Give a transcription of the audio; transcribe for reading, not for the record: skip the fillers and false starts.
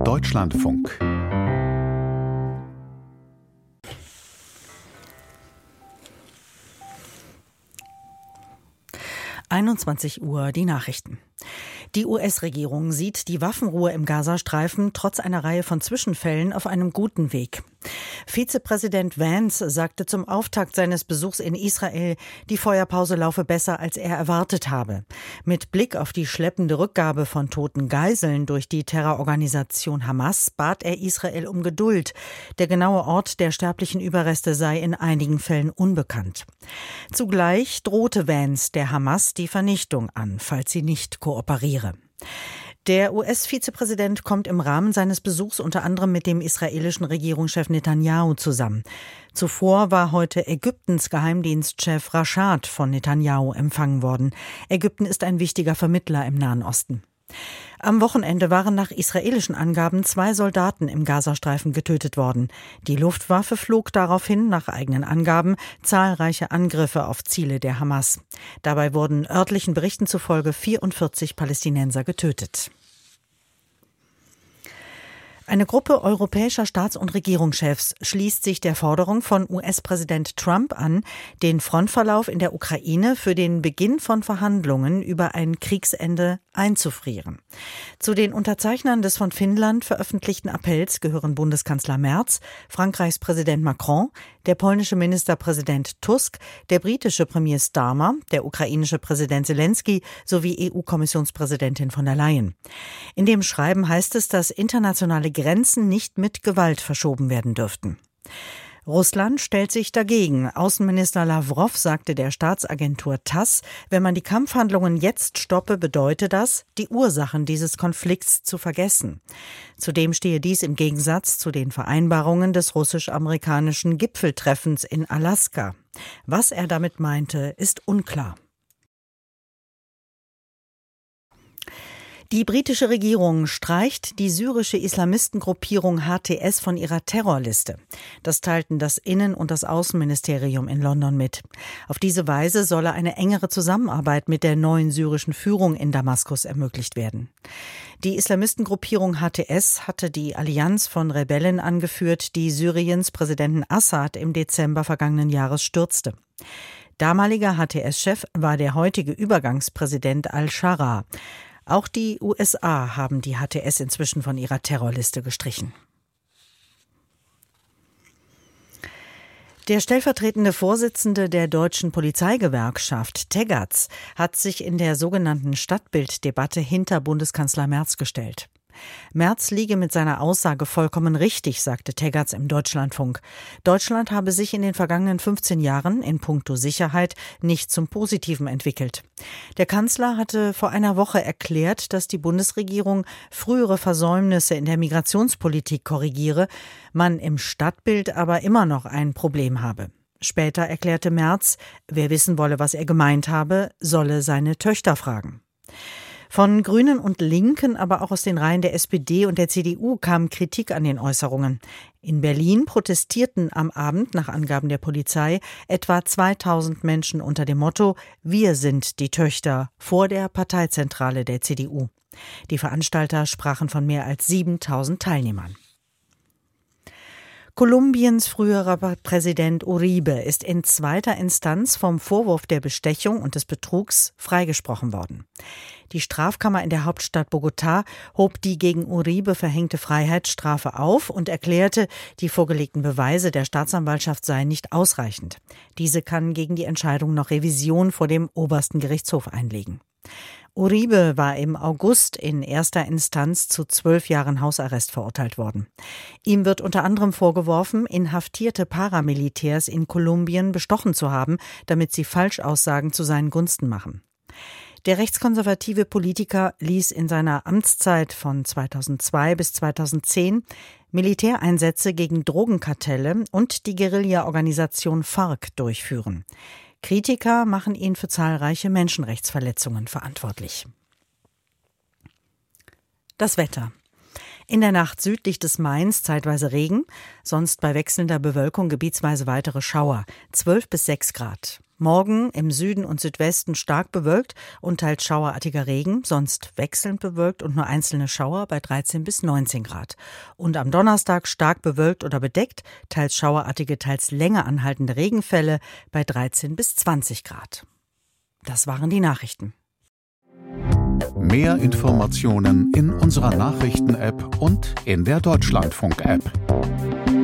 Deutschlandfunk. Uhr, die Nachrichten. Die US-Regierung sieht die Waffenruhe im Gazastreifen trotz einer Reihe von Zwischenfällen auf einem guten Weg. Vizepräsident Vance sagte zum Auftakt seines Besuchs in Israel, die Feuerpause laufe besser, als er erwartet habe. Mit Blick auf die schleppende Rückgabe von toten Geiseln durch die Terrororganisation Hamas bat er Israel um Geduld. Der genaue Ort der sterblichen Überreste sei in einigen Fällen unbekannt. Zugleich drohte Vance der Hamas die Vernichtung an, falls sie nicht kooperiere. Der US-Vizepräsident kommt im Rahmen seines Besuchs unter anderem mit dem israelischen Regierungschef Netanyahu zusammen. Zuvor war heute Ägyptens Geheimdienstchef Rashad von Netanyahu empfangen worden. Ägypten ist ein wichtiger Vermittler im Nahen Osten. Am Wochenende waren nach israelischen Angaben 2 Soldaten im Gazastreifen getötet worden. Die Luftwaffe flog daraufhin, nach eigenen Angaben, zahlreiche Angriffe auf Ziele der Hamas. Dabei wurden örtlichen Berichten zufolge 44 Palästinenser getötet. Eine Gruppe europäischer Staats- und Regierungschefs schließt sich der Forderung von US-Präsident Trump an, den Frontverlauf in der Ukraine für den Beginn von Verhandlungen über ein Kriegsende einzufrieren. Zu den Unterzeichnern des von Finnland veröffentlichten Appells gehören Bundeskanzler Merz, Frankreichs Präsident Macron, der polnische Ministerpräsident Tusk, der britische Premier Starmer, der ukrainische Präsident Zelensky sowie EU-Kommissionspräsidentin von der Leyen. In dem Schreiben heißt es, dass internationale Grenzen nicht mit Gewalt verschoben werden dürften. Russland stellt sich dagegen. Außenminister Lawrow sagte der Staatsagentur TASS, wenn man die Kampfhandlungen jetzt stoppe, bedeute das, die Ursachen dieses Konflikts zu vergessen. Zudem stehe dies im Gegensatz zu den Vereinbarungen des russisch-amerikanischen Gipfeltreffens in Alaska. Was er damit meinte, ist unklar. Die britische Regierung streicht die syrische Islamistengruppierung HTS von ihrer Terrorliste. Das teilten das Innen- und das Außenministerium in London mit. Auf diese Weise solle eine engere Zusammenarbeit mit der neuen syrischen Führung in Damaskus ermöglicht werden. Die Islamistengruppierung HTS hatte die Allianz von Rebellen angeführt, die Syriens Präsidenten Assad im Dezember vergangenen Jahres stürzte. Damaliger HTS-Chef war der heutige Übergangspräsident al-Shara. Auch die USA haben die HTS inzwischen von ihrer Terrorliste gestrichen. Der stellvertretende Vorsitzende der deutschen Polizeigewerkschaft, Tegatz, hat sich in der sogenannten Stadtbilddebatte hinter Bundeskanzler Merz gestellt. Merz liege mit seiner Aussage vollkommen richtig, sagte Tegatz im Deutschlandfunk. Deutschland habe sich in den vergangenen 15 Jahren in puncto Sicherheit nicht zum Positiven entwickelt. Der Kanzler hatte vor einer Woche erklärt, dass die Bundesregierung frühere Versäumnisse in der Migrationspolitik korrigiere, man im Stadtbild aber immer noch ein Problem habe. Später erklärte Merz, wer wissen wolle, was er gemeint habe, solle seine Töchter fragen. Von Grünen und Linken, aber auch aus den Reihen der SPD und der CDU kam Kritik an den Äußerungen. In Berlin protestierten am Abend, nach Angaben der Polizei, etwa 2000 Menschen unter dem Motto „Wir sind die Töchter" vor der Parteizentrale der CDU. Die Veranstalter sprachen von mehr als 7000 Teilnehmern. Kolumbiens früherer Präsident Uribe ist in zweiter Instanz vom Vorwurf der Bestechung und des Betrugs freigesprochen worden. Die Strafkammer in der Hauptstadt Bogotá hob die gegen Uribe verhängte Freiheitsstrafe auf und erklärte, die vorgelegten Beweise der Staatsanwaltschaft seien nicht ausreichend. Diese kann gegen die Entscheidung noch Revision vor dem obersten Gerichtshof einlegen. Uribe war im August in erster Instanz zu 12 Jahren Hausarrest verurteilt worden. Ihm wird unter anderem vorgeworfen, inhaftierte Paramilitärs in Kolumbien bestochen zu haben, damit sie Falschaussagen zu seinen Gunsten machen. Der rechtskonservative Politiker ließ in seiner Amtszeit von 2002 bis 2010 Militäreinsätze gegen Drogenkartelle und die Guerilla-Organisation FARC durchführen. Kritiker machen ihn für zahlreiche Menschenrechtsverletzungen verantwortlich. Das Wetter. In der Nacht südlich des Mains zeitweise Regen, sonst bei wechselnder Bewölkung gebietsweise weitere Schauer, 12 bis 6 Grad. Morgen im Süden und Südwesten stark bewölkt und teils schauerartiger Regen, sonst wechselnd bewölkt und nur einzelne Schauer bei 13 bis 19 Grad. Und am Donnerstag stark bewölkt oder bedeckt, teils schauerartige, teils länger anhaltende Regenfälle bei 13 bis 20 Grad. Das waren die Nachrichten. Mehr Informationen in unserer Nachrichten-App und in der Deutschlandfunk-App.